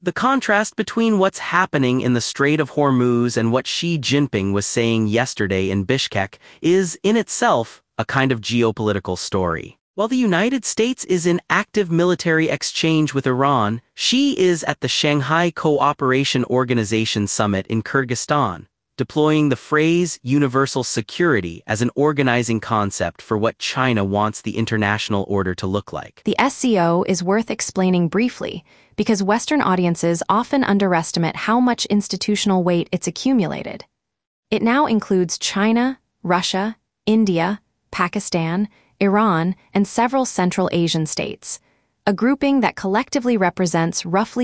The contrast between what's happening in the Strait of Hormuz and what Xi Jinping was saying yesterday in Bishkek is, in itself, a kind of geopolitical story. While the United States is in active military exchange with Iran, Xi is at the Shanghai Cooperation Organization Summit in Kyrgyzstan, deploying the phrase universal security as an organizing concept for what China wants the international order to look like. The SCO is worth explaining briefly because Western audiences often underestimate how much institutional weight it's accumulated. It now includes China, Russia, India, Pakistan, Iran, and several Central Asian states, a grouping that collectively represents roughly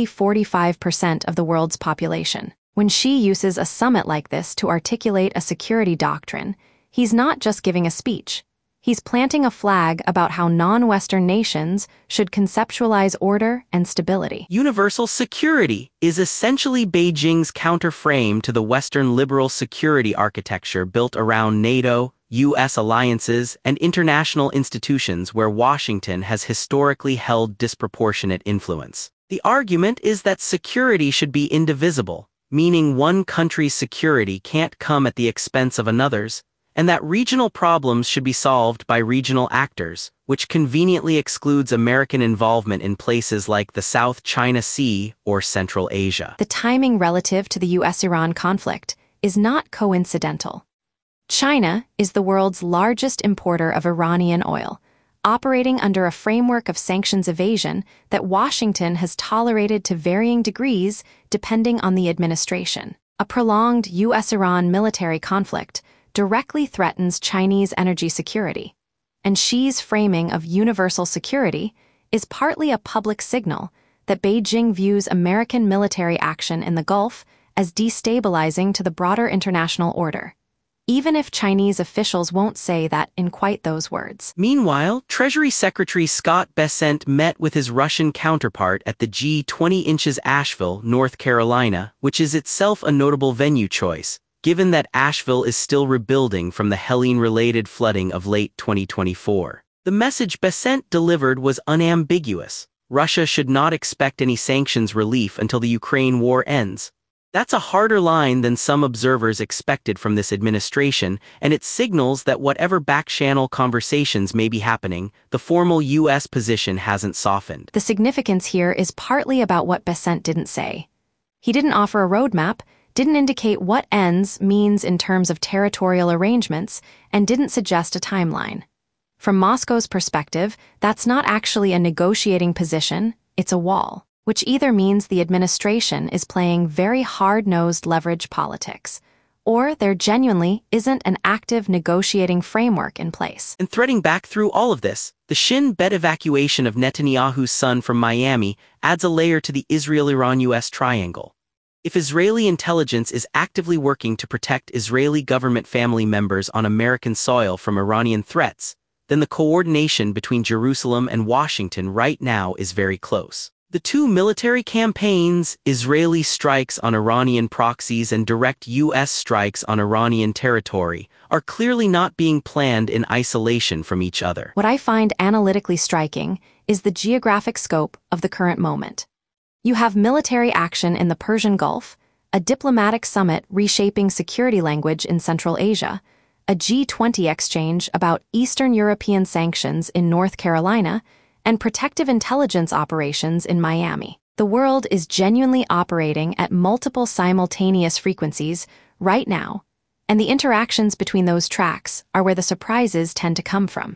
45% of the world's population. When Xi uses a summit like this to articulate a security doctrine, he's not just giving a speech. He's planting a flag about how non-Western nations should conceptualize order and stability. Universal security is essentially Beijing's counterframe to the Western liberal security architecture built around NATO, U.S. alliances, and international institutions where Washington has historically held disproportionate influence. The argument is that security should be indivisible, meaning one country's security can't come at the expense of another's, and that regional problems should be solved by regional actors, which conveniently excludes American involvement in places like the South China Sea or Central Asia. The timing relative to the U.S.-Iran conflict is not coincidental. China is the world's largest importer of Iranian oil, operating under a framework of sanctions evasion that Washington has tolerated to varying degrees depending on the administration. A prolonged U.S.-Iran military conflict directly threatens Chinese energy security, and Xi's framing of universal security is partly a public signal that Beijing views American military action in the Gulf as destabilizing to the broader international order, even if Chinese officials won't say that in quite those words. Meanwhile, Treasury Secretary Scott Bessent met with his Russian counterpart at the G20 Asheville, North Carolina, which is itself a notable venue choice, given that Asheville is still rebuilding from the Helene-related flooding of late 2024. The message Bessent delivered was unambiguous. Russia should not expect any sanctions relief until the Ukraine war ends. That's a harder line than some observers expected from this administration, and it signals that whatever back-channel conversations may be happening, the formal U.S. position hasn't softened. The significance here is partly about what Bessent didn't say. He didn't offer a roadmap, didn't indicate what ends means in terms of territorial arrangements, and didn't suggest a timeline. From Moscow's perspective, that's not actually a negotiating position, it's a wall, which either means the administration is playing very hard-nosed leverage politics, or there genuinely isn't an active negotiating framework in place. And threading back through all of this, the Shin Bet evacuation of Netanyahu's son from Miami adds a layer to the Israel-Iran-US triangle. If Israeli intelligence is actively working to protect Israeli government family members on American soil from Iranian threats, then the coordination between Jerusalem and Washington right now is very close. The two military campaigns, Israeli strikes on Iranian proxies and direct U.S. strikes on Iranian territory, are clearly not being planned in isolation from each other. What I find analytically striking is the geographic scope of the current moment. You have military action in the Persian Gulf, a diplomatic summit reshaping security language in Central Asia, a G20 exchange about Eastern European sanctions in North Carolina, and protective intelligence operations in Miami. The world is genuinely operating at multiple simultaneous frequencies right now, and the interactions between those tracks are where the surprises tend to come from.